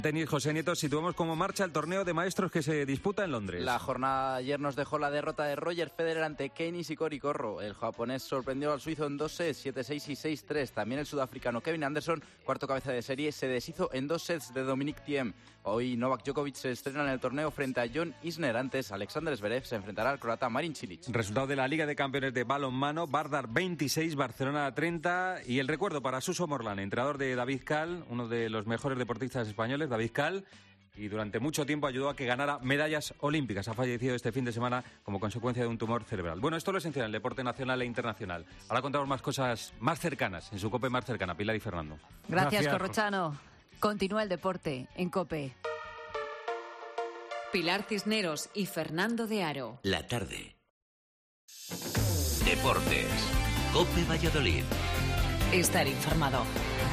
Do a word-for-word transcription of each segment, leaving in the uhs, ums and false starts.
Tenis, José Nieto, situamos cómo marcha el torneo de maestros que se disputa en Londres. La jornada ayer nos dejó la derrota de Roger Federer ante Kei Nishikori Corro. El japonés sorprendió al suizo en dos sets, siete seis y seis tres. También el sudafricano Kevin Anderson, cuarto cabeza de serie, se deshizo en dos sets de Dominic Thiem. Hoy Novak Djokovic se estrena en el torneo frente a John Isner. Antes, Alexander Zverev se enfrentará al croata Marin Cilic. Resultado de la Liga de Campeones de balonmano: Vardar veintiséis, Barcelona treinta. Y el recuerdo para Suso Morlán, entrenador de David Cal, uno de los mejores deportistas españoles, David Cal, y durante mucho tiempo ayudó a que ganara medallas olímpicas. Ha fallecido este fin de semana como consecuencia de un tumor cerebral. Bueno, esto es lo esencial en el deporte nacional e internacional. Ahora contamos más cosas más cercanas, en su COPE más cercana. Pilar y Fernando. Gracias, Gracias. Corrochano. Continúa el deporte en COPE. Pilar Cisneros y Fernando de Aro. La tarde. Deportes. COPE Valladolid. Estar informado.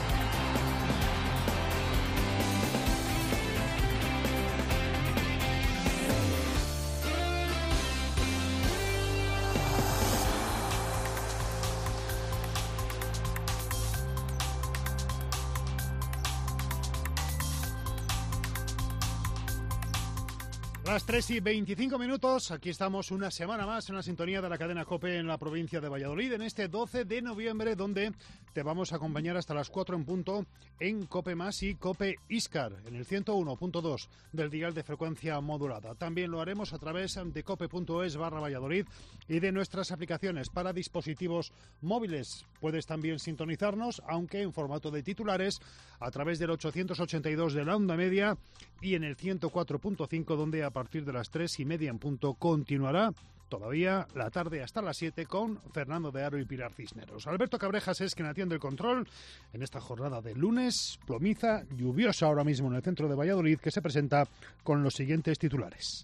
Las tres y veinticinco minutos, aquí estamos una semana más en la sintonía de la cadena COPE en la provincia de Valladolid, en este doce de noviembre, donde te vamos a acompañar hasta las cuatro en punto en COPE Más y COPE Iscar, en el ciento uno punto dos del dial de frecuencia modulada. También lo haremos a través de cope.es barra Valladolid y de nuestras aplicaciones para dispositivos móviles. Puedes también sintonizarnos, aunque en formato de titulares, a través del ochocientos ochenta y dos de la onda media y en el ciento cuatro punto cinco, donde a partir de las tres y media en punto continuará todavía la tarde hasta las siete con Fernando de Aro y Pilar Cisneros. Alberto Cabrejas es quien atiende el control en esta jornada de lunes, plomiza, lluviosa ahora mismo en el centro de Valladolid, que se presenta con los siguientes titulares.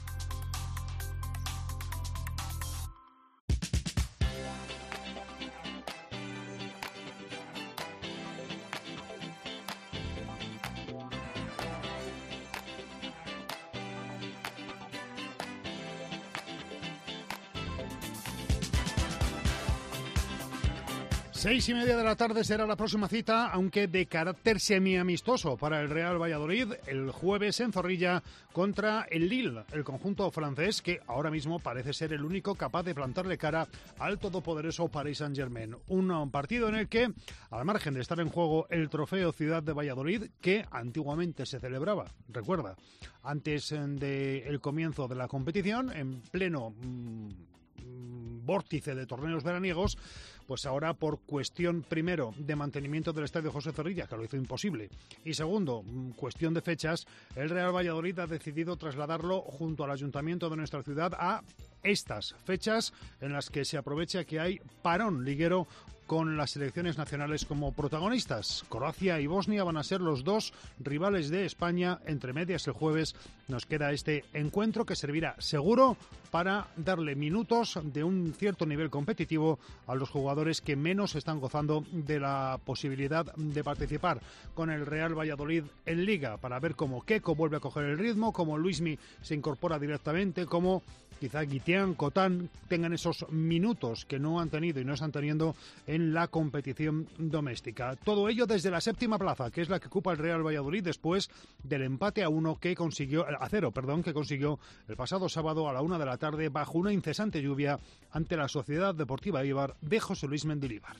Seis y media de la tarde será la próxima cita, aunque de carácter semiamistoso para el Real Valladolid, el jueves en Zorrilla contra el Lille, el conjunto francés que ahora mismo parece ser el único capaz de plantarle cara al todopoderoso Paris Saint-Germain. Un partido en el que, al margen de estar en juego el trofeo Ciudad de Valladolid, que antiguamente se celebraba, recuerda, antes del comienzo de la competición, en pleno mmm, vórtice de torneos veraniegos, pues ahora por cuestión, primero, de mantenimiento del Estadio José Zorrilla, que lo hizo imposible, y segundo, cuestión de fechas, el Real Valladolid ha decidido trasladarlo junto al Ayuntamiento de nuestra ciudad a estas fechas en las que se aprovecha que hay parón liguero con las selecciones nacionales como protagonistas. Croacia y Bosnia van a ser los dos rivales de España. Entre medias, el jueves nos queda este encuentro que servirá seguro para darle minutos de un cierto nivel competitivo a los jugadores que menos están gozando de la posibilidad de participar con el Real Valladolid en Liga, para ver cómo Keko vuelve a coger el ritmo, cómo Luismi se incorpora directamente, cómo quizá Guitián, Cotán tengan esos minutos que no han tenido y no están teniendo en la competición doméstica. Todo ello desde la séptima plaza, que es la que ocupa el Real Valladolid después del empate a uno que consiguió, a cero, perdón, que consiguió el pasado sábado a la una de la tarde bajo una incesante lluvia ante la Sociedad Deportiva Eibar de José Luis Mendilibar.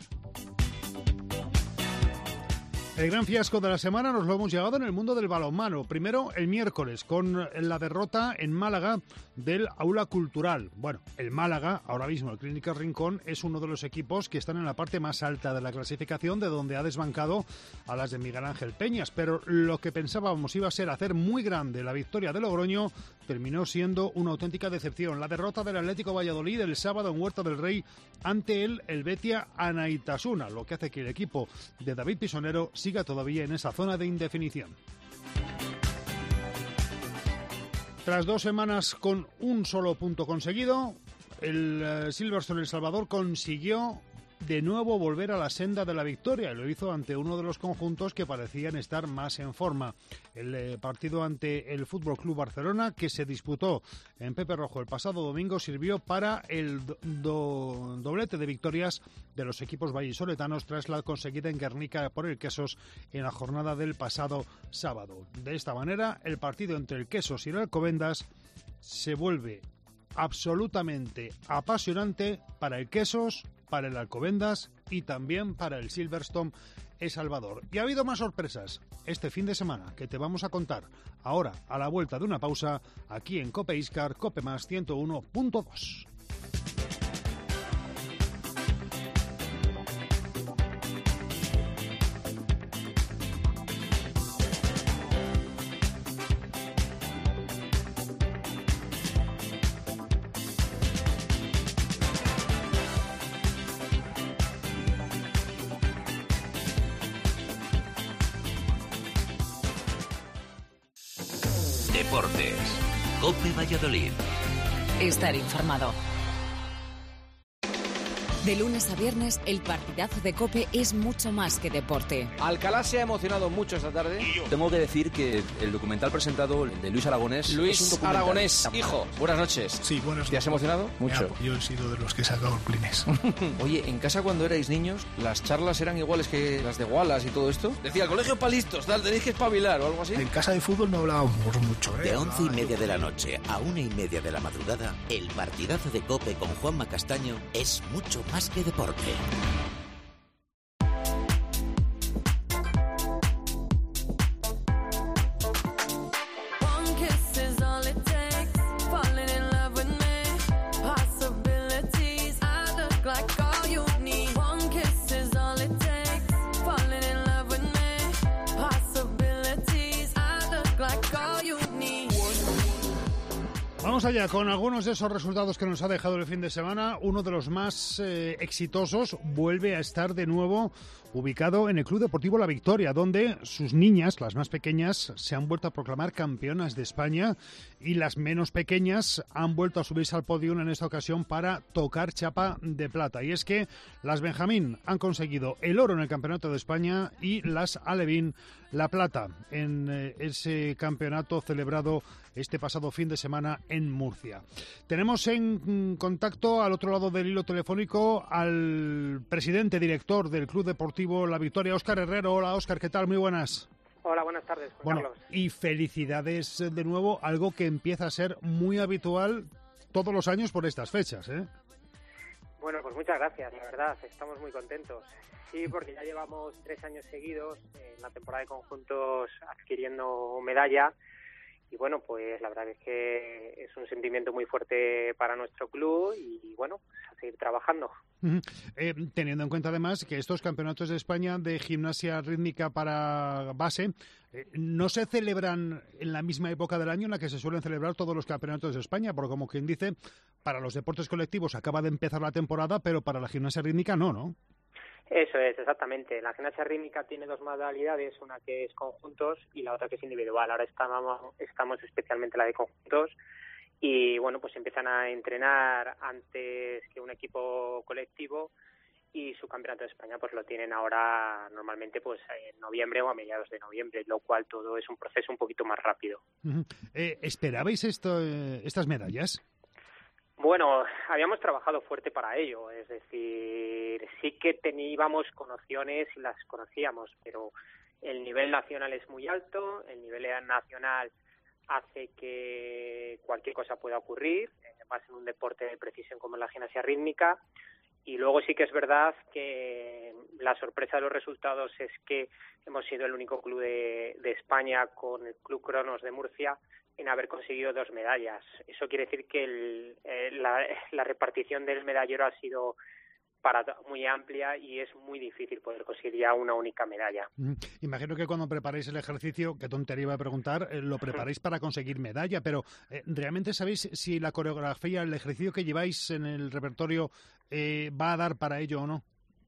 El gran fiasco de la semana nos lo hemos llegado en el mundo del balonmano. Primero, el miércoles, con la derrota en Málaga del Aula Cultural. Bueno, el Málaga, ahora mismo el Clínica Rincón, es uno de los equipos que están en la parte más alta de la clasificación, de donde ha desbancado a las de Miguel Ángel Peñas. Pero lo que pensábamos iba a ser hacer muy grande la victoria de Logroño, terminó siendo una auténtica decepción. La derrota del Atlético Valladolid el sábado en Huerta del Rey ante el Helvetia Anaitasuna, lo que hace que el equipo de David Pisonero siga todavía en esa zona de indefinición. Tras dos semanas con un solo punto conseguido, el uh, Silverstone El Salvador consiguió de nuevo volver a la senda de la victoria. Lo hizo ante uno de los conjuntos que parecían estar más en forma. El eh, partido ante el Fútbol Club Barcelona, que se disputó en Pepe Rojo el pasado domingo, sirvió para el do do doblete de victorias de los equipos vallisoletanos tras la conseguida en Guernica por el Quesos en la jornada del pasado sábado. De esta manera, el partido entre el Quesos y el Alcobendas se vuelve absolutamente apasionante para el Quesos, para el Alcobendas y también para el Silverstone El Salvador. Y ha habido más sorpresas este fin de semana que te vamos a contar ahora, a la vuelta de una pausa, aquí en Cope Iscar, Cope Más ciento uno punto dos. Deportes. Cope Valladolid. Estar informado. De lunes a viernes, el partidazo de COPE es mucho más que deporte. Alcalá se ha emocionado mucho esta tarde. Tengo que decir que el documental presentado de Luis Aragonés... Luis es un documental. Aragonés, hijo, buenas noches. Sí, buenas noches. ¿Te has emocionado? Mucho. Ya, yo he sido de los que he sacado el Kleenex. Oye, en casa cuando erais niños, ¿las charlas eran iguales que las de Wallace y todo esto? Decía, el colegio para listos, tal, tenéis que espabilar o algo así. En casa de fútbol no hablábamos mucho, ¿eh? De once y media de la noche a una y media de la madrugada, el partidazo de COPE con Juanma Castaño es mucho más que deporte. Vamos allá con algunos de esos resultados que nos ha dejado el fin de semana. Uno de los más eh, exitosos vuelve a estar de nuevo ubicado en el Club Deportivo La Victoria, donde sus niñas, las más pequeñas, se han vuelto a proclamar campeonas de España y las menos pequeñas han vuelto a subirse al podio en esta ocasión para tocar chapa de plata. Y es que las Benjamín han conseguido el oro en el Campeonato de España y las Alevín la plata en eh, ese campeonato celebrado este pasado fin de semana en Murcia. Tenemos en contacto al otro lado del hilo telefónico al presidente director del Club Deportivo La Victoria, Óscar Herrero. Hola, Óscar, ¿qué tal? Muy buenas. Hola, buenas tardes, Juan Bueno, Carlos. y felicidades de nuevo, algo que empieza a ser muy habitual todos los años por estas fechas, ¿eh? Bueno, pues muchas gracias, la verdad, estamos muy contentos. Sí, porque ya llevamos tres años seguidos en la temporada de conjuntos adquiriendo medalla. Y bueno, pues la verdad es que es un sentimiento muy fuerte para nuestro club y bueno, a seguir trabajando. Uh-huh. Eh, teniendo en cuenta además que estos campeonatos de España de gimnasia rítmica para base eh, no se celebran en la misma época del año en la que se suelen celebrar todos los campeonatos de España, porque como quien dice, para los deportes colectivos acaba de empezar la temporada, pero para la gimnasia rítmica no, ¿no? Eso es, exactamente. La gimnasia rítmica tiene dos modalidades, una que es conjuntos y la otra que es individual. Ahora estamos, estamos especialmente la de conjuntos y, bueno, pues empiezan a entrenar antes que un equipo colectivo y su campeonato de España pues lo tienen ahora normalmente pues en noviembre o a mediados de noviembre, lo cual todo es un proceso un poquito más rápido. Uh-huh. eh, ¿Esperabais esto, eh, estas medallas? Bueno, habíamos trabajado fuerte para ello, es decir, sí que teníamos con opciones y las conocíamos, pero el nivel nacional es muy alto, el nivel nacional hace que cualquier cosa pueda ocurrir, más en un deporte de precisión como la gimnasia rítmica, y luego sí que es verdad que la sorpresa de los resultados es que hemos sido el único club de, de España con el Club Cronos de Murcia en haber conseguido dos medallas. Eso quiere decir que el, eh, la, la repartición del medallero ha sido para muy amplia y es muy difícil poder conseguir ya una única medalla. Mm, imagino que cuando preparáis el ejercicio, qué tontería iba a preguntar, eh, lo preparáis para conseguir medalla, pero eh, ¿realmente sabéis si la coreografía, el ejercicio que lleváis en el repertorio eh, va a dar para ello o no?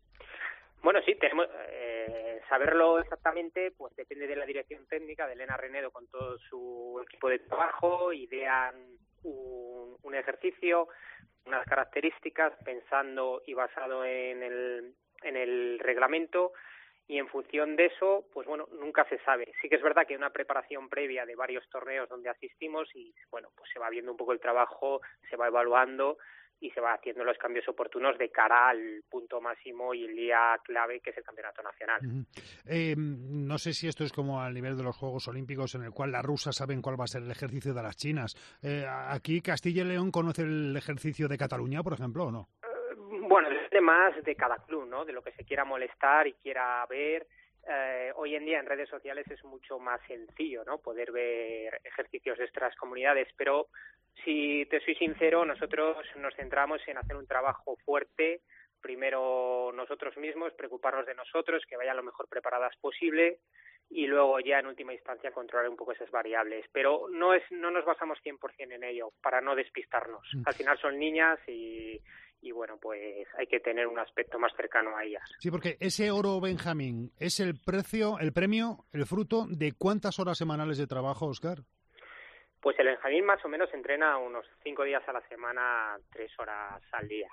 Bueno, sí, tenemos... Eh, saberlo exactamente pues depende de la dirección técnica de Elena Renedo con todo su equipo de trabajo, idean un, un ejercicio, unas características, pensando y basado en el, en el reglamento, y en función de eso, pues bueno, nunca se sabe. Sí que es verdad que hay una preparación previa de varios torneos donde asistimos y bueno, pues se va viendo un poco el trabajo, se va evaluando y se va haciendo los cambios oportunos de cara al punto máximo y el día clave, que es el Campeonato Nacional. Uh-huh. Eh, no sé si esto es como al nivel de los Juegos Olímpicos, en el cual las rusas saben cuál va a ser el ejercicio de las chinas. Eh, ¿Aquí Castilla y León conoce el ejercicio de Cataluña, por ejemplo, o no? Bueno, depende más de cada club, ¿no? De lo que se quiera molestar y quiera ver. Eh, hoy en día en redes sociales es mucho más sencillo, ¿no? Poder ver ejercicios de estas comunidades, pero si te soy sincero, nosotros nos centramos en hacer un trabajo fuerte, primero nosotros mismos, preocuparnos de nosotros, que vayan lo mejor preparadas posible, y luego ya en última instancia controlar un poco esas variables. Pero no es no nos basamos cien por ciento en ello, para no despistarnos. Al final son niñas y, y bueno, pues hay que tener un aspecto más cercano a ellas. Sí, porque ese oro Benjamín es el precio, el premio, el fruto de ¿cuántas horas semanales de trabajo, Óscar? Pues el Benjamín más o menos entrena unos cinco días a la semana, tres horas al día,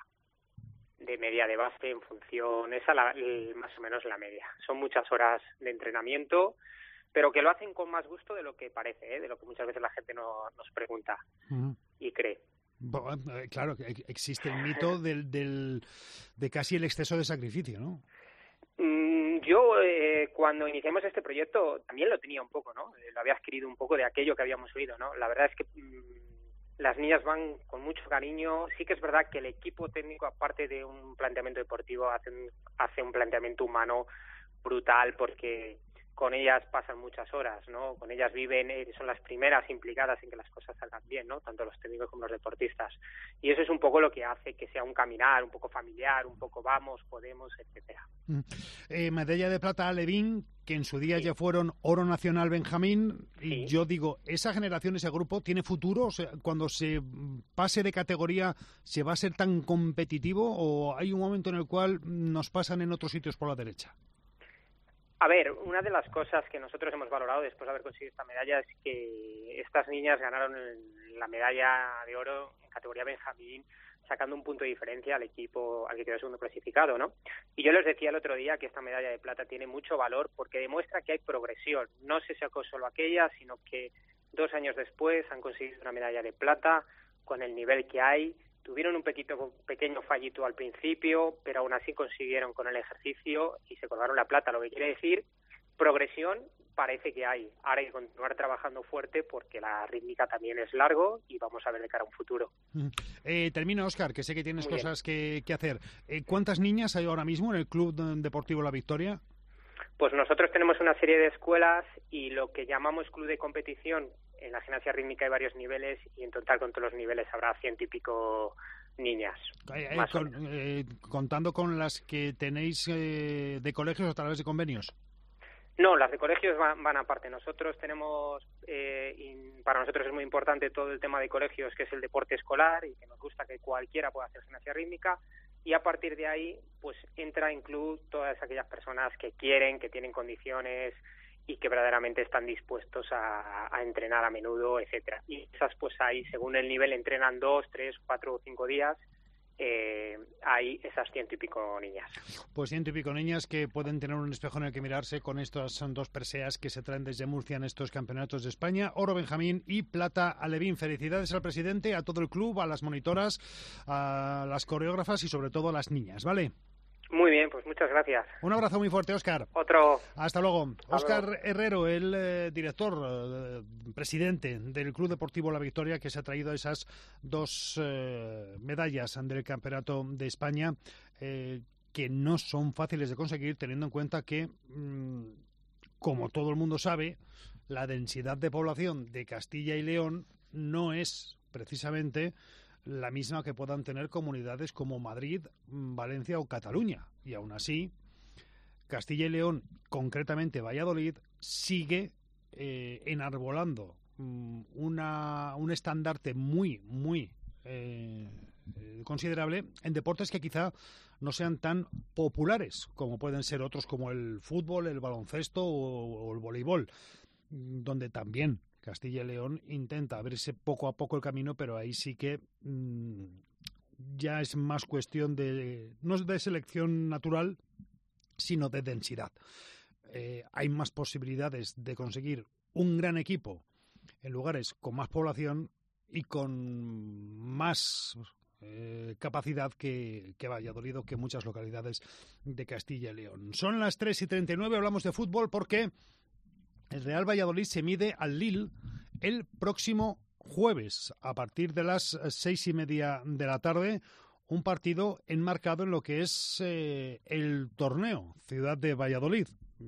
de media de base en función, esa la, más o menos la media. Son muchas horas de entrenamiento, pero que lo hacen con más gusto de lo que parece, ¿eh? De lo que muchas veces la gente no, nos pregunta uh-huh. y cree. Claro, existe el mito del, del, de casi el exceso de sacrificio, ¿no? Mm, yo, eh, cuando iniciamos este proyecto, también lo tenía un poco, ¿no? Lo había adquirido un poco de aquello que habíamos oído, ¿no? La verdad es que mm, las niñas van con mucho cariño. Sí que es verdad que el equipo técnico, aparte de un planteamiento deportivo, hace un, hace un planteamiento humano brutal, porque con ellas pasan muchas horas, ¿no? Con ellas viven, eh, son las primeras implicadas en que las cosas salgan bien, ¿no? Tanto los técnicos como los deportistas. Y eso es un poco lo que hace que sea un caminar, un poco familiar, un poco vamos, podemos, etcétera. Mm. Eh, medalla de plata a Alevín, que en su día sí. ya fueron oro nacional Benjamín. Y sí. yo digo, ¿esa generación, ese grupo, tiene futuro? O sea, cuando se pase de categoría, ¿se va a ser tan competitivo o hay un momento en el cual nos pasan en otros sitios por la derecha? A ver, una de las cosas que nosotros hemos valorado después de haber conseguido esta medalla es que estas niñas ganaron la medalla de oro en categoría Benjamín, sacando un punto de diferencia al equipo al que quedó segundo clasificado, ¿no? Y yo les decía el otro día que esta medalla de plata tiene mucho valor porque demuestra que hay progresión. No se sacó solo aquella, sino que dos años después han conseguido una medalla de plata con el nivel que hay. Tuvieron un pequeño, pequeño fallito al principio, pero aún así consiguieron con el ejercicio y se colgaron la plata. Lo que quiere decir, progresión parece que hay. Ahora hay que continuar trabajando fuerte porque la rítmica también es largo y vamos a ver de cara a un futuro. Eh, termino, Óscar, que sé que tienes Muy cosas que, que hacer. Eh, ¿Cuántas niñas hay ahora mismo en el Club Deportivo La Victoria? Pues nosotros tenemos una serie de escuelas y lo que llamamos club de competición, en la gimnasia rítmica hay varios niveles y en total con todos los niveles habrá ciento y pico niñas. Eh, eh, con, eh, ¿Contando con las que tenéis eh, de colegios o a través de convenios? No, las de colegios van, van aparte. Nosotros tenemos, eh, y para nosotros es muy importante todo el tema de colegios, que es el deporte escolar y que nos gusta que cualquiera pueda hacer gimnasia rítmica. Y a partir de ahí, pues entra en club todas aquellas personas que quieren, que tienen condiciones y que verdaderamente están dispuestos a, a entrenar a menudo, etcétera. Y esas, pues ahí, según el nivel, entrenan dos, tres, cuatro o cinco días. Eh, hay esas ciento y pico niñas. Pues ciento y pico niñas que pueden tener un espejo en el que mirarse con estas son dos preseas que se traen desde Murcia en estos campeonatos de España, oro Benjamín y plata Alevín. Felicidades al presidente, a todo el club, a las monitoras, a las coreógrafas y sobre todo a las niñas, ¿vale? Muy bien, pues muchas gracias. Un abrazo muy fuerte, Óscar. Otro. Hasta luego. Hasta Óscar luego. Herrero, el eh, director, eh, presidente del Club Deportivo La Victoria, que se ha traído esas dos eh, medallas del Campeonato de España, eh, que no son fáciles de conseguir, teniendo en cuenta que, mmm, como todo el mundo sabe, la densidad de población de Castilla y León no es precisamente la misma que puedan tener comunidades como Madrid, Valencia o Cataluña. Y aún así, Castilla y León, concretamente Valladolid, sigue eh, enarbolando um, una, un estandarte muy, muy eh, considerable en deportes que quizá no sean tan populares como pueden ser otros como el fútbol, el baloncesto o, o el voleibol, donde también Castilla y León intenta abrirse poco a poco el camino, pero ahí sí que mmm, ya es más cuestión de, no es de selección natural, sino de densidad. Eh, hay más posibilidades de conseguir un gran equipo en lugares con más población y con más eh, capacidad que, que Valladolid o que muchas localidades de Castilla y León. Son las tres y treinta y nueve, hablamos de fútbol porque el Real Valladolid se mide al Lille el próximo jueves a partir de las seis y media de la tarde. Un partido enmarcado en lo que es eh, el torneo Ciudad de Valladolid.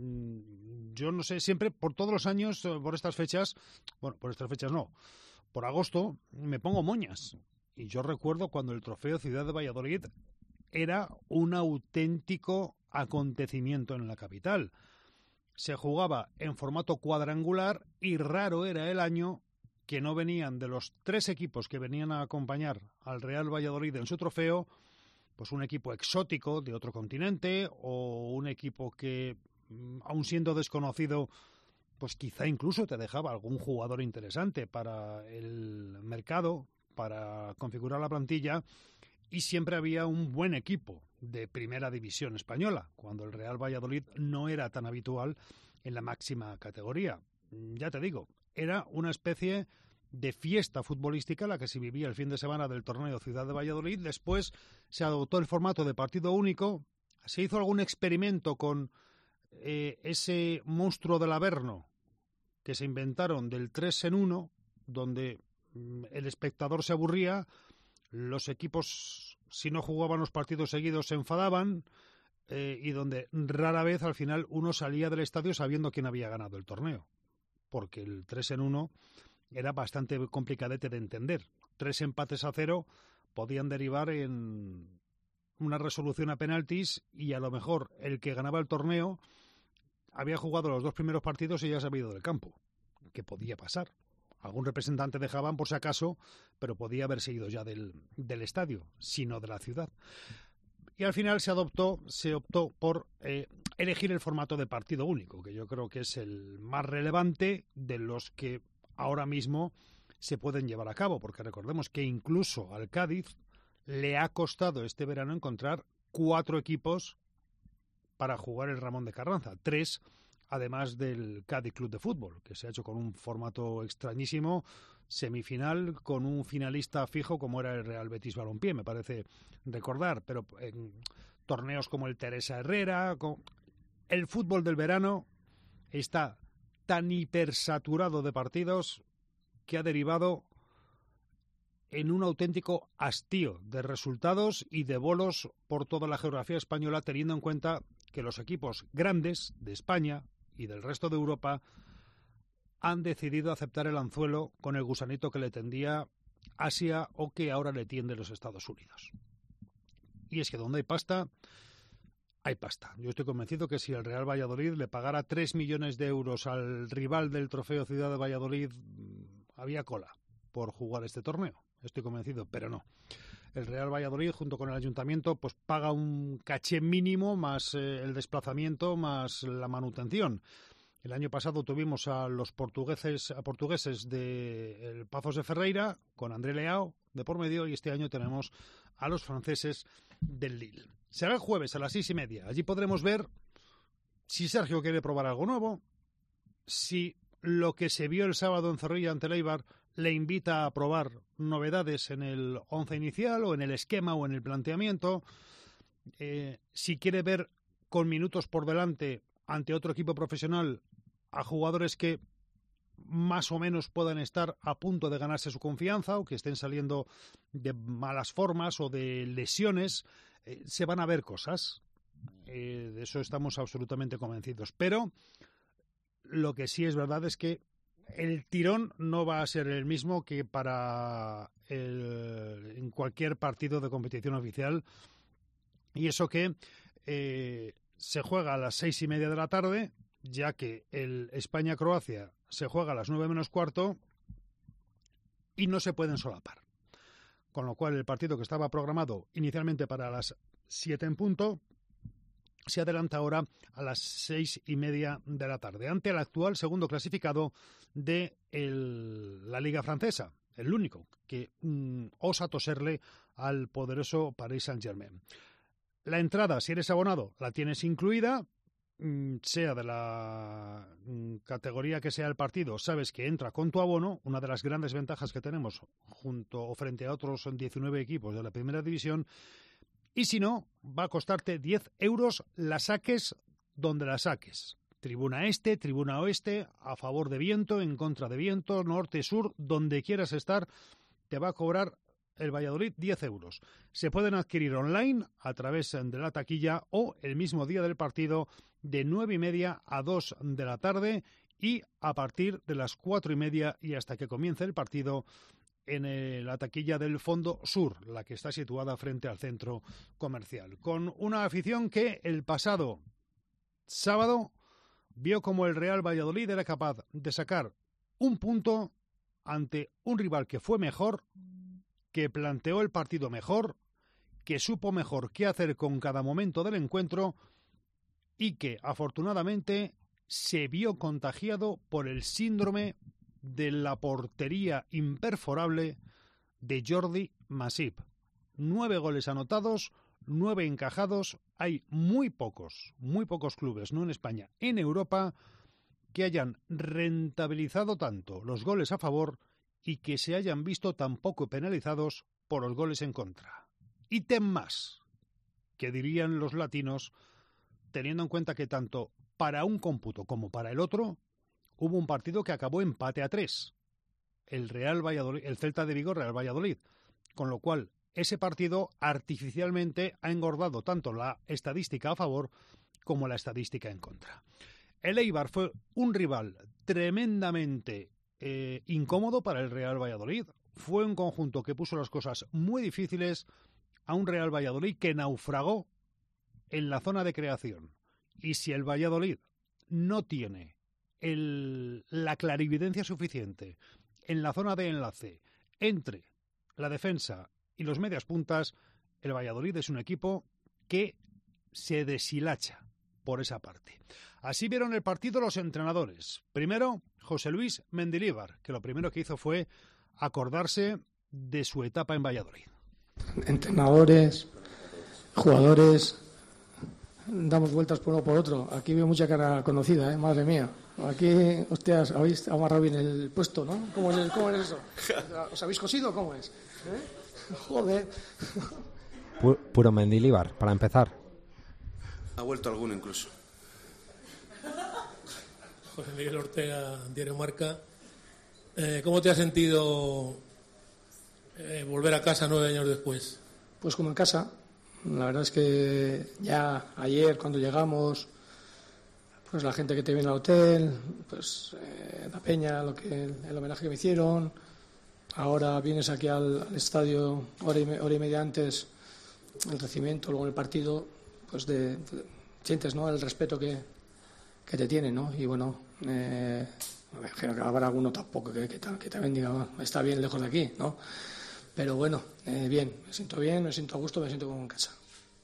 Yo no sé, siempre, por todos los años, por estas fechas, bueno, por estas fechas no, por agosto me pongo moñas. Y yo recuerdo cuando el trofeo Ciudad de Valladolid era un auténtico acontecimiento en la capital. Se jugaba en formato cuadrangular y raro era el año que no venían de los tres equipos que venían a acompañar al Real Valladolid en su trofeo, pues un equipo exótico de otro continente o un equipo que, aun siendo desconocido, pues quizá incluso te dejaba algún jugador interesante para el mercado, para configurar la plantilla, y siempre había un buen equipo de primera división española, cuando el Real Valladolid no era tan habitual en la máxima categoría. Ya te digo, era una especie de fiesta futbolística la que se vivía el fin de semana del torneo Ciudad de Valladolid. Después se adoptó el formato de partido único, se hizo algún experimento con eh, ese monstruo del Averno que se inventaron del tres en uno, donde mm, el espectador se aburría, los equipos, si no jugaban los partidos seguidos, se enfadaban, eh, y donde rara vez al final uno salía del estadio sabiendo quién había ganado el torneo, porque el tres en uno era bastante complicadete de entender. Tres empates a cero podían derivar en una resolución a penaltis y a lo mejor el que ganaba el torneo había jugado los dos primeros partidos y ya se había ido del campo, que podía pasar. Algún representante dejaban por si acaso, pero podía haberse ido ya del, del estadio, sino de la ciudad. Y al final se adoptó, se optó por eh, elegir el formato de partido único, que yo creo que es el más relevante de los que ahora mismo se pueden llevar a cabo, porque recordemos que incluso al Cádiz le ha costado este verano encontrar cuatro equipos para jugar el Ramón de Carranza, tres además del Cádiz Club de Fútbol, que se ha hecho con un formato extrañísimo, semifinal con un finalista fijo como era el Real Betis Balompié, me parece recordar, pero en torneos como el Teresa Herrera, con... el fútbol del verano está tan hipersaturado de partidos que ha derivado en un auténtico hastío de resultados y de bolos por toda la geografía española, teniendo en cuenta que los equipos grandes de España y del resto de Europa han decidido aceptar el anzuelo con el gusanito que le tendía Asia o que ahora le tiende los Estados Unidos. Y es que donde hay pasta, hay pasta. Yo estoy convencido que si el Real Valladolid le pagara tres millones de euros al rival del trofeo Ciudad de Valladolid, había cola por jugar este torneo. Estoy convencido, pero no. El Real Valladolid, junto con el Ayuntamiento, pues paga un caché mínimo más eh, el desplazamiento más la manutención. El año pasado tuvimos a los portugueses, a portugueses de el Pazos de Ferreira con André Leao de por medio, y este año tenemos a los franceses del Lille. Será el jueves a las seis y media. Allí podremos ver si Sergio quiere probar algo nuevo, si lo que se vio el sábado en Zorrilla ante el Eibar le invita a probar novedades en el once inicial o en el esquema o en el planteamiento, eh, si quiere ver con minutos por delante ante otro equipo profesional a jugadores que más o menos puedan estar a punto de ganarse su confianza o que estén saliendo de malas formas o de lesiones, eh, se van a ver cosas. Eh, de eso estamos absolutamente convencidos. Pero lo que sí es verdad es que el tirón no va a ser el mismo que para el, en cualquier partido de competición oficial, y eso que eh, se juega a las seis y media de la tarde, ya que el España-Croacia se juega a las nueve menos cuarto y no se pueden solapar. Con lo cual el partido que estaba programado inicialmente para las siete en punto se adelanta ahora a las seis y media de la tarde, ante el actual segundo clasificado de el, la Liga Francesa, el único que mm, osa toserle al poderoso Paris Saint-Germain. La entrada, si eres abonado, la tienes incluida, mm, sea de la mm, categoría que sea el partido, sabes que entra con tu abono, una de las grandes ventajas que tenemos junto o frente a otros diecinueve equipos de la primera división, y si no, va a costarte diez euros, la saques donde la saques. Tribuna este, tribuna oeste, a favor de viento, en contra de viento, norte, sur, donde quieras estar, te va a cobrar el Valladolid diez euros. Se pueden adquirir online a través de la taquilla o el mismo día del partido de nueve y media a dos de la tarde y a partir de las cuatro y media y hasta que comience el partido en el, la taquilla del Fondo Sur, la que está situada frente al centro comercial. Con una afición que el pasado sábado vio como el Real Valladolid era capaz de sacar un punto ante un rival que fue mejor, que planteó el partido mejor, que supo mejor qué hacer con cada momento del encuentro y que, afortunadamente, se vio contagiado por el síndrome de la portería imperforable de Jordi Masip. Nueve goles anotados, nueve encajados. Hay muy pocos, muy pocos clubes, no en España, en Europa, que hayan rentabilizado tanto los goles a favor y que se hayan visto tan poco penalizados por los goles en contra. Ítem más, que dirían los latinos, teniendo en cuenta que tanto para un cómputo como para el otro hubo un partido que acabó empate a tres. El Real Valladolid, el Celta de Vigo, Real Valladolid, con lo cual ese partido artificialmente ha engordado tanto la estadística a favor como la estadística en contra. El Eibar fue un rival tremendamente eh, incómodo para el Real Valladolid. Fue un conjunto que puso las cosas muy difíciles a un Real Valladolid que naufragó en la zona de creación. Y si el Valladolid no tiene el, la clarividencia suficiente en la zona de enlace entre la defensa y los medias puntas, el Valladolid es un equipo que se deshilacha por esa parte. Así vieron el partido los entrenadores. Primero, José Luis Mendilibar, que lo primero que hizo fue acordarse de su etapa en Valladolid. Entrenadores, jugadores, damos vueltas por uno por otro. Aquí veo mucha cara conocida, ¿eh? Madre mía. Aquí, hostias, habéis amarrado bien el puesto, ¿no? ¿Cómo es, cómo es eso? ¿Os habéis cosido o cómo es? ¿Eh? Joder. Pu- puro Mendilibar, para empezar. Ha vuelto alguno incluso. José Miguel Ortega, Diario Marca. Eh, ¿Cómo te has sentido eh, volver a casa nueve años después? Pues como en casa. La verdad es que ya ayer cuando llegamos, pues la gente que te viene al hotel, pues eh, la peña, lo que el homenaje que me hicieron. Ahora vienes aquí al, al estadio hora y, me, hora y media antes, el recibimiento, luego el partido, pues de, de, sientes, ¿no?, el respeto que, que te tienen, ¿no? Y bueno, eh, me imagino que habrá alguno tampoco que, que, que también diga, bueno, está bien lejos de aquí, ¿no? Pero bueno, eh, bien, me siento bien, me siento a gusto, me siento como en casa.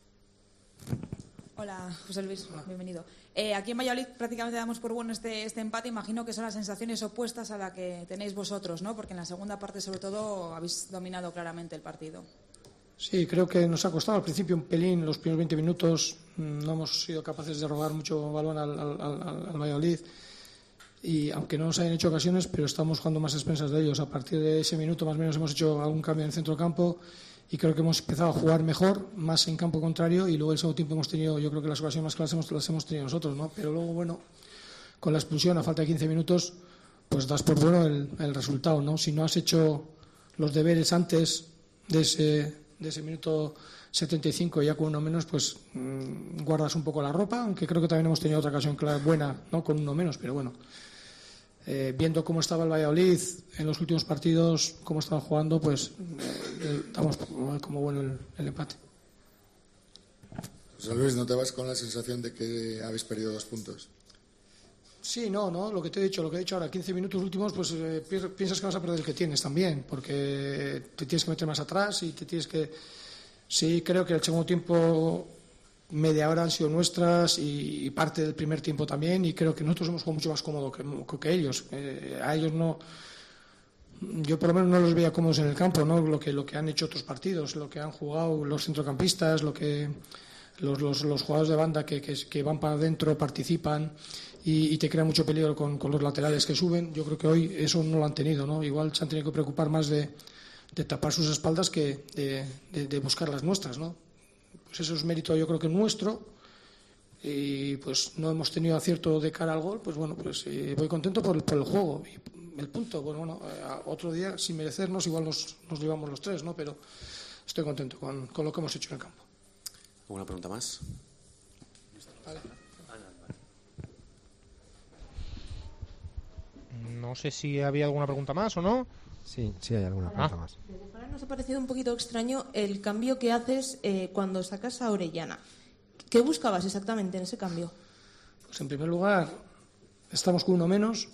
Hola, José Luis, bienvenido. Eh, aquí en Valladolid prácticamente damos por bueno este, este empate. Imagino que son las sensaciones opuestas a la que tenéis vosotros, ¿no? Porque en la segunda parte, sobre todo, habéis dominado claramente el partido. Sí, creo que nos ha costado al principio un pelín, los primeros veinte minutos. No hemos sido capaces de robar mucho balón al, al, al, al Valladolid. Y aunque no nos hayan hecho ocasiones, pero estamos jugando más expensas de ellos. A partir de ese minuto, más o menos, hemos hecho algún cambio en el centro del campo y creo que hemos empezado a jugar mejor, más en campo contrario, y luego el segundo tiempo hemos tenido, yo creo que las ocasiones más claras hemos, las hemos tenido nosotros, ¿no? Pero luego, bueno, con la expulsión a falta de quince minutos, pues das por bueno el, el resultado, ¿no? Si no has hecho los deberes antes de ese, de ese minuto setenta y cinco, ya con uno menos, pues mmm, guardas un poco la ropa, aunque creo que también hemos tenido otra ocasión clara, buena, ¿no?, con uno menos, pero bueno. Eh, viendo cómo estaba el Valladolid en los últimos partidos, cómo estaba jugando, pues eh, damos como bueno el, el empate. José Luis, ¿no te vas con la sensación de que habéis perdido dos puntos? Sí, no, no, lo que te he dicho, lo que he dicho ahora, quince minutos últimos, pues eh, piensas que vas a perder el que tienes también, porque te tienes que meter más atrás y te tienes que... Sí, creo que el segundo tiempo, media hora han sido nuestras y, y parte del primer tiempo también, y creo que nosotros hemos jugado mucho más cómodo que, que ellos. Eh, a ellos no yo por lo menos no los veía cómodos en el campo, ¿no? Lo que, lo que han hecho otros partidos, lo que han jugado los centrocampistas, lo que los, los, los jugadores de banda que, que, que van para adentro, participan y, y te crean mucho peligro con, con los laterales que suben. Yo creo que hoy eso no lo han tenido, ¿no? Igual se han tenido que preocupar más de, de tapar sus espaldas que de, de, de buscar las nuestras, ¿no? Pues eso es mérito, yo creo que nuestro. Y pues no hemos tenido acierto de cara al gol, pues bueno, pues eh, voy contento por, por el juego y el punto. Bueno, bueno, eh, otro día sin merecernos igual nos, nos llevamos los tres, ¿no? Pero estoy contento con, con lo que hemos hecho en el campo. ¿Alguna pregunta más? Vale. No sé si había alguna pregunta más o no. Sí, sí hay alguna pregunta Ah. más. Desde fuera nos ha parecido un poquito extraño el cambio que haces eh, cuando sacas a Orellana. ¿Qué buscabas exactamente en ese cambio? Pues en primer lugar, estamos con uno menos,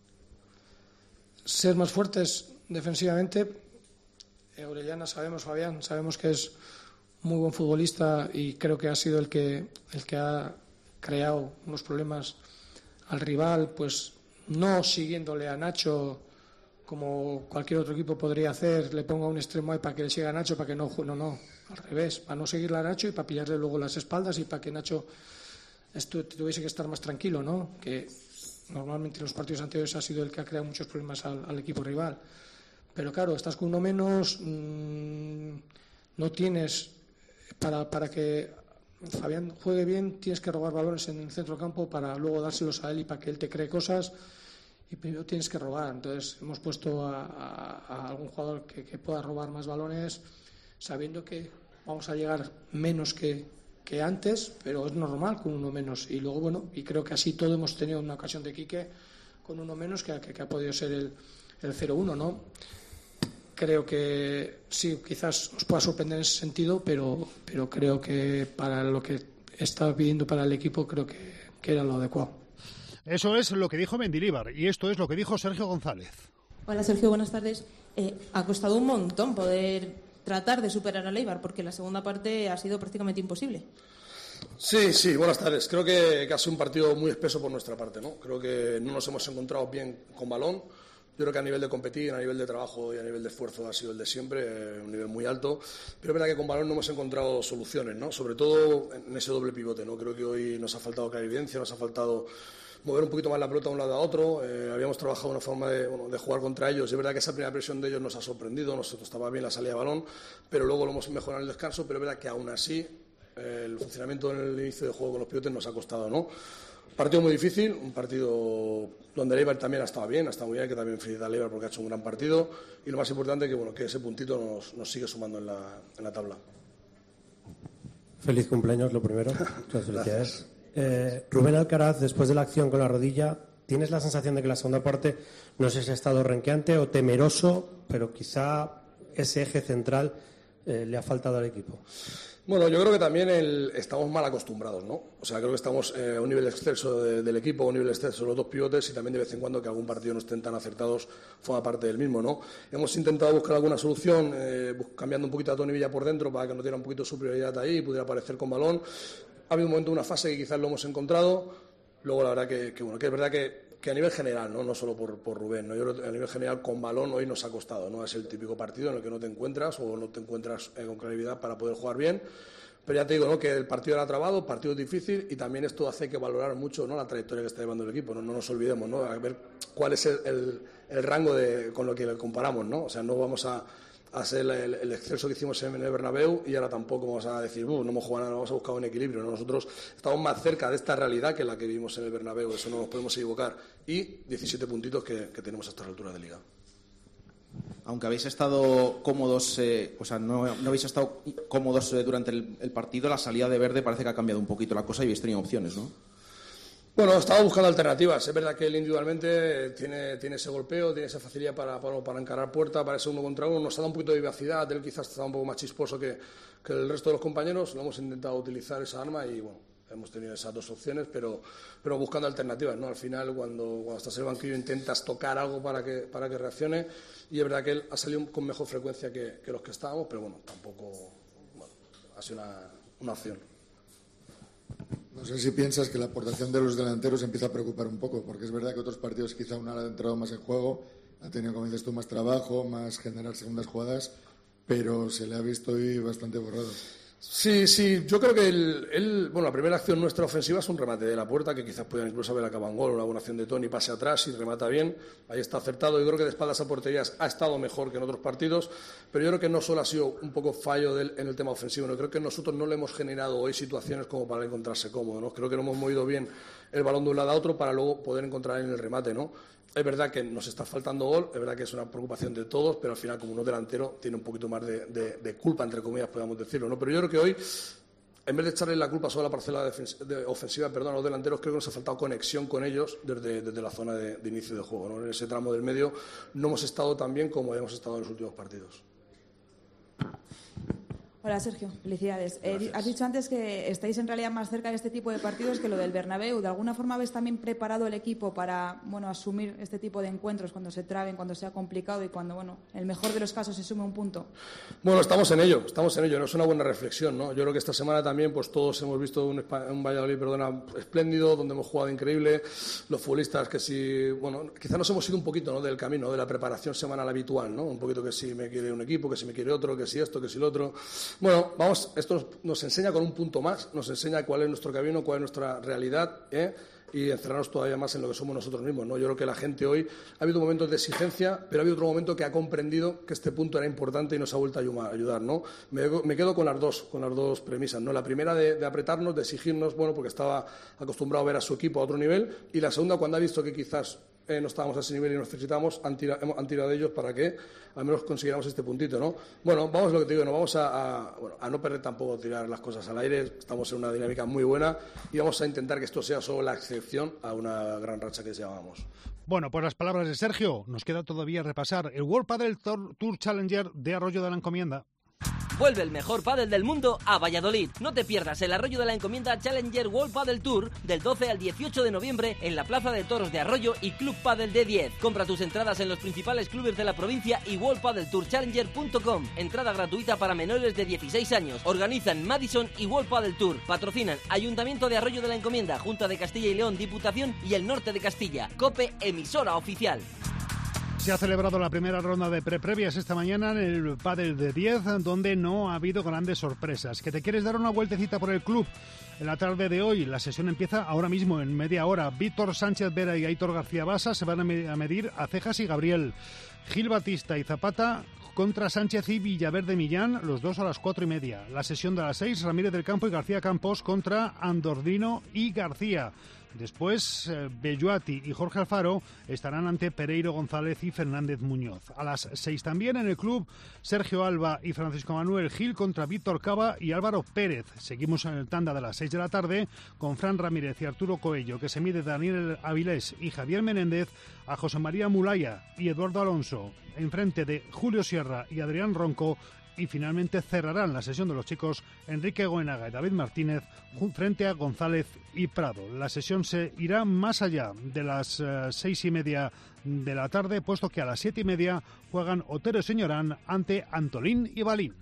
ser más fuertes defensivamente. Eh, Orellana sabemos, Fabián, sabemos que es muy buen futbolista y creo que ha sido el que, el que ha creado unos problemas al rival, pues no siguiéndole a Nacho como cualquier otro equipo podría hacer, le pongo a un extremo ahí para que le siga a Nacho, para que no, no, no, al revés, para no seguirle a Nacho y para pillarle luego las espaldas y para que Nacho estu- tuviese que estar más tranquilo, ¿no? Que normalmente en los partidos anteriores ha sido el que ha creado muchos problemas al, al equipo rival. Pero claro, estás con uno menos, mmm, no tienes, para, para que Fabián juegue bien, tienes que robar balones en el centro campo para luego dárselos a él y para que él te cree cosas. Y primero tienes que robar. Entonces hemos puesto a, a, a algún jugador que, que pueda robar más balones, sabiendo que vamos a llegar menos que, que antes, pero es normal con uno menos. Y luego, bueno, y creo que así todo hemos tenido una ocasión de Quique con uno menos que, que, que ha podido ser el, el cero uno, ¿no? Creo que sí, quizás os pueda sorprender en ese sentido, pero, pero creo que para lo que está pidiendo para el equipo, creo que, que era lo adecuado. Eso es lo que dijo Mendilibar y esto es lo que dijo Sergio González. Hola Sergio, buenas tardes. Eh, ha costado un montón poder tratar de superar al Eibar porque la segunda parte ha sido prácticamente imposible. Sí, sí, buenas tardes. Creo que, que ha sido un partido muy espeso por nuestra parte, ¿no? Creo que no nos hemos encontrado bien con balón. Yo creo que a nivel de competir, a nivel de trabajo y a nivel de esfuerzo ha sido el de siempre, eh, un nivel muy alto. Pero es verdad que con balón no hemos encontrado soluciones, ¿no? Sobre todo en ese doble pivote, ¿no? Creo que hoy nos ha faltado clarividencia, nos ha faltado mover un poquito más la pelota de un lado a otro. Eh, habíamos trabajado una forma de, bueno, de jugar contra ellos. Es verdad que esa primera presión de ellos nos ha sorprendido, nos estaba bien la salida de balón, pero luego lo hemos mejorado en el descanso. Pero es verdad que aún así eh, el funcionamiento en el inicio de juego con los pivotes nos ha costado, ¿no? Partido muy difícil, un partido donde el Eibar también ha estado bien, ha estado muy bien, que también felicita al Eibar porque ha hecho un gran partido. Y lo más importante que, bueno, que ese puntito nos, nos sigue sumando en la, en la tabla. Feliz cumpleaños, lo primero. Muchas felicidades. Eh, Rubén Alcaraz, después de la acción con la rodilla, ¿tienes la sensación de que la segunda parte no sé si ha estado renqueante o temeroso, pero quizá ese eje central eh, le ha faltado al equipo? Bueno, yo creo que también el, estamos mal acostumbrados, ¿no? O sea, creo que estamos eh, a un nivel excelso de, del equipo, a un nivel excelso de los dos pivotes y también de vez en cuando que algún partido no estén tan acertados forma parte del mismo, ¿no? Hemos intentado buscar alguna solución, eh, cambiando un poquito a Toni Villa por dentro para que no tuviera un poquito de superioridad ahí y pudiera aparecer con balón. Ha habido un momento, una fase que quizás lo hemos encontrado. Luego, la verdad que, que, bueno, que es verdad que, que a nivel general, no, no solo por, por Rubén, ¿no? Yo creo que a nivel general con balón hoy nos ha costado, ¿no? Es el típico partido en el que no te encuentras o no te encuentras eh, con claridad para poder jugar bien. Pero ya te digo, ¿no? Que el partido era trabado, partido difícil y también esto hace que valorar mucho, ¿no? La trayectoria que está llevando el equipo. No, no nos olvidemos, ¿no? A ver cuál es el, el, el rango de, con lo que le comparamos, ¿no? O sea, no vamos a hacer el, el exceso que hicimos en el Bernabéu y ahora tampoco vamos a decir, uh, no hemos jugado nada, vamos a buscar un equilibrio, ¿no? Nosotros estamos más cerca de esta realidad que la que vivimos en el Bernabéu, eso no nos podemos equivocar. Y diecisiete puntitos que, que tenemos a estas alturas de liga. Aunque habéis estado cómodos, eh, o sea, no, no habéis estado cómodos eh, durante el, el partido, la salida de Verde parece que ha cambiado un poquito la cosa y habéis tenido opciones, ¿no? Bueno, estaba buscando alternativas. Es verdad que él individualmente tiene, tiene ese golpeo, tiene esa facilidad para, para, para encarar puerta, para ese uno contra uno. Nos ha dado un poquito de vivacidad, él quizás está un poco más chisposo que, que el resto de los compañeros. Lo hemos intentado utilizar esa arma y bueno, hemos tenido esas dos opciones, pero, pero buscando alternativas, ¿no? Al final, cuando, cuando estás en el banquillo intentas tocar algo para que, para que reaccione y es verdad que él ha salido con mejor frecuencia que, que los que estábamos, pero bueno, tampoco bueno, ha sido una, una opción. No sé si piensas que la aportación de los delanteros empieza a preocupar un poco, porque es verdad que otros partidos quizá una han entrado más en juego, Ha tenido, como dices tú, más trabajo, más generar segundas jugadas, pero se le ha visto hoy bastante borrado. Sí, sí, yo creo que el, el, bueno, la primera acción nuestra ofensiva es un remate de la puerta, que quizás puedan incluso haber acabado en gol, una buena acción de Toni, pase atrás y remata bien, ahí está acertado. Yo creo que de espaldas a porterías ha estado mejor que en otros partidos, pero yo creo que no solo ha sido un poco fallo del, en el tema ofensivo, no creo que nosotros no le hemos generado hoy situaciones como para encontrarse cómodo, ¿no? Creo que no hemos movido bien el balón de un lado a otro para luego poder encontrar en el remate, ¿no? Es verdad que nos está faltando gol, es verdad que es una preocupación de todos, pero al final, como uno delantero, tiene un poquito más de, de, de culpa, entre comillas, podemos decirlo, ¿no? Pero yo creo que hoy, en vez de echarle la culpa solo a la parcela de ofensiva, perdón, a los delanteros, creo que nos ha faltado conexión con ellos desde, desde la zona de, de inicio de juego, ¿no? En ese tramo del medio no hemos estado tan bien como hemos estado en los últimos partidos. Hola, Sergio. Felicidades. Eh, has dicho antes que estáis en realidad más cerca de este tipo de partidos que lo del Bernabéu. ¿De alguna forma habéis también preparado el equipo para, bueno, asumir este tipo de encuentros cuando se traben, cuando sea complicado y cuando, bueno, en el mejor de los casos se sume un punto? Bueno, estamos en ello, estamos en ello. No es una buena reflexión, ¿no? Yo creo que esta semana también, pues todos hemos visto un, un Valladolid, perdona, espléndido, donde hemos jugado increíble. Los futbolistas que sí, bueno, quizás nos hemos ido un poquito, ¿no?, del camino, de la preparación semanal habitual, ¿no? Un poquito que si me quiere un equipo, que si me quiere otro, que si esto, que si lo otro. Bueno, vamos. Esto nos enseña con un punto más, nos enseña cuál es nuestro camino, cuál es nuestra realidad, ¿eh? Y encerrarnos todavía más en lo que somos nosotros mismos, ¿no? Yo creo que la gente hoy ha habido momentos de exigencia, pero ha habido otro momento que ha comprendido que este punto era importante y nos ha vuelto a ayudar, ¿no? Me, me quedo con las dos, con las dos premisas, ¿no? La primera de, de apretarnos, de exigirnos, bueno, porque estaba acostumbrado a ver a su equipo a otro nivel, y la segunda cuando ha visto que quizás Eh, no estábamos a ese nivel y nos necesitamos, han, tira, han tirado de ellos para que al menos consiguiéramos este puntito, ¿no? Bueno, vamos a lo que te digo, no vamos a, a, bueno, a no perder tampoco tirar las cosas al aire, estamos en una dinámica muy buena y vamos a intentar que esto sea solo la excepción a una gran racha que llevábamos. Bueno, pues las palabras de Sergio, nos queda todavía repasar el World Padel Tour Challenger de Arroyo de la Encomienda. Vuelve el mejor pádel del mundo a Valladolid. No te pierdas el Arroyo de la Encomienda Challenger World Padel Tour del doce al dieciocho de noviembre en la Plaza de Toros de Arroyo y Club Padel D diez. Compra tus entradas en los principales clubes de la provincia y world padel tour challenger punto com. Entrada gratuita para menores de dieciséis años. Organizan Madison y World Padel Tour. Patrocinan Ayuntamiento de Arroyo de la Encomienda, Junta de Castilla y León, Diputación y el Norte de Castilla. COPE, emisora oficial. Se ha celebrado la primera ronda de pre-previas esta mañana en el Padel de diez, donde no ha habido grandes sorpresas. ¿Que te quieres dar una vueltecita por el club? En la tarde de hoy, la sesión empieza ahora mismo, en media hora. Víctor Sánchez Vera y Aitor García Basa se van a medir a Cejas y Gabriel. Gil Batista y Zapata contra Sánchez y Villaverde Millán, los dos a las cuatro y media. La sesión de las seis, Ramírez del Campo y García Campos contra Andordino y García. Después, eh, Belluati y Jorge Alfaro estarán ante Pereiro González y Fernández Muñoz. A las seis también en el club, Sergio Alba y Francisco Manuel Gil contra Víctor Cava y Álvaro Pérez. Seguimos en el tanda de las seis de la tarde con Fran Ramírez y Arturo Coello, que se mide Daniel Avilés y Javier Menéndez a José María Mulaya y Eduardo Alonso, enfrente de Julio Sierra y Adrián Ronco. Y finalmente cerrarán la sesión de los chicos Enrique Goenaga y David Martínez frente a González y Prado. La sesión se irá más allá de las uh, seis y media de la tarde, puesto que a las siete y media juegan Otero y Señorán ante Antolín y Balín.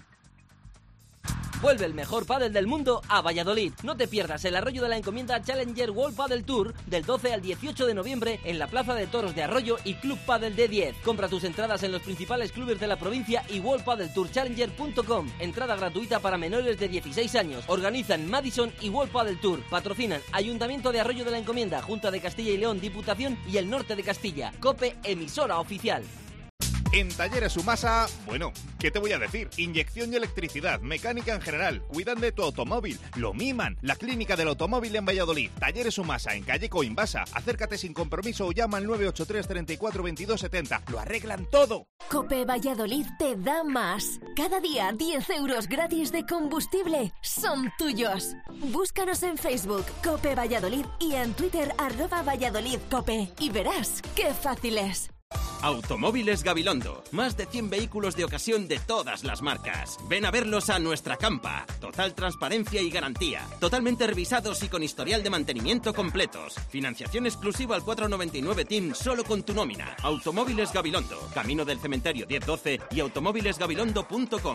Vuelve el mejor pádel del mundo a Valladolid. No te pierdas el Arroyo de la Encomienda Challenger World Padel Tour del doce al dieciocho de noviembre en la Plaza de Toros de Arroyo y Club Padel D diez. Compra tus entradas en los principales clubes de la provincia y world padel tour challenger punto com. Entrada gratuita para menores de dieciséis años. Organizan Madison y World Padel Tour. Patrocinan Ayuntamiento de Arroyo de la Encomienda, Junta de Castilla y León, Diputación y el Norte de Castilla. COPE, emisora oficial. En Talleres Sumasa, bueno, ¿qué te voy a decir? Inyección y electricidad, mecánica en general, cuidan de tu automóvil, lo miman. La clínica del automóvil en Valladolid. Talleres Sumasa, en calle Coimbasa. Acércate sin compromiso o llama al nueve ocho tres, treinta y cuatro, veintidós setenta. ¡Lo arreglan todo! COPE Valladolid te da más. Cada día diez euros gratis de combustible son tuyos. Búscanos en Facebook, COPE Valladolid, y en Twitter, arroba Valladolid COPE. Y verás qué fácil es. Automóviles Gabilondo. Más de cien vehículos de ocasión de todas las marcas. Ven a verlos a nuestra campa. Total transparencia y garantía. Totalmente revisados y con historial de mantenimiento completos. Financiación exclusiva al cuatro noventa y nueve T I M solo con tu nómina. Automóviles Gabilondo. Camino del Cementerio diez doce y automóviles gabilondo punto com.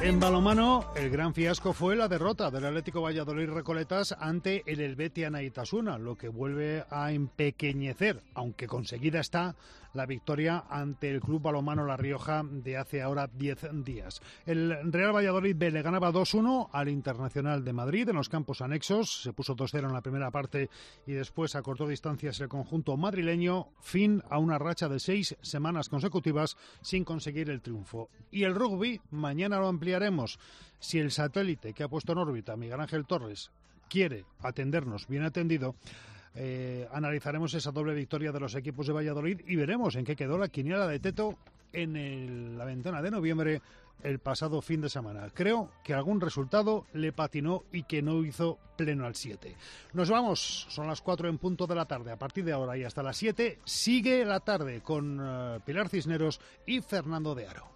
En balonmano, el gran fiasco fue la derrota del Atlético Valladolid Recoletas ante el Helvetia Naitasuna, lo que vuelve a empequeñecer, aunque conseguida está la victoria ante el Club Balonmano La Rioja de hace ahora diez días. El Real Valladolid B le ganaba dos uno al Internacional de Madrid en los campos anexos, se puso dos cero en la primera parte y después acortó distancias el conjunto madrileño, fin a una racha de seis semanas consecutivas sin conseguir el triunfo. Y el rugby, mañana lo ampliaremos. Si el satélite que ha puesto en órbita Miguel Ángel Torres quiere atendernos bien atendido, Eh, analizaremos esa doble victoria de los equipos de Valladolid y veremos en qué quedó la quiniela de Teto en el, la ventana de noviembre el pasado fin de semana. Creo que algún resultado le patinó y que no hizo pleno al siete. Nos vamos, son las cuatro en punto de la tarde. A partir de ahora y hasta las siete sigue la tarde con uh, Pilar Cisneros y Fernando de Aro.